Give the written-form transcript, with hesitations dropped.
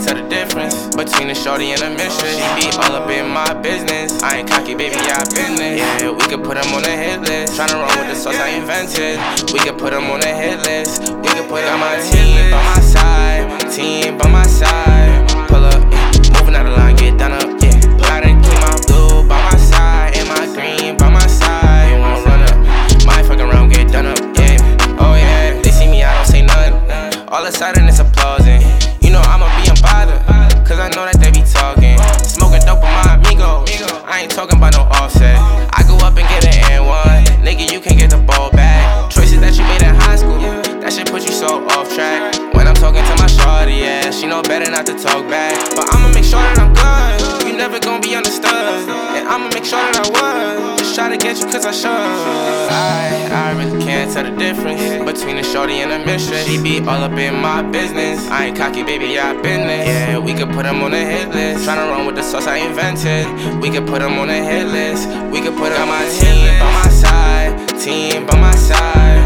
tell the difference between a shorty and a mistress. She be all up in my business. I ain't cocky, baby, I been this. Yeah, we could put them on the hit list. Tryna run with the sauce I invented. We could put them on the hit list. We could put on my team by my side. Team by my side. Pull up, moving out the line, get done up, yeah. Gotta keep my blue by my side and my green by my side. You won't run up, might fuck around, get done up, yeah. Oh yeah, they see me, I don't say nothing. All of a sudden it's applauding. You know I'ma be unbothered, cause I know that they be talking. Smoking dope with my amigo, I ain't talking about no offset. I go up and get an N1, nigga, you can't get the ball back. Choices that you made in high school, that shit put you so off track. When I'm talking to my shorty, yeah, she know better not to talk back. But I'ma make sure that I'm good, you never gon' be understood. And I'ma make sure that I was, just try to get you cause I should. I really can't tell the difference between a shorty and a mistress. She be all up in my business. I ain't cocky, baby, I been this. Yeah, we could put them on the hit list. Tryna run with the sauce I invented. We could put them on the hit list. We could put on my team by my side. Team by my side.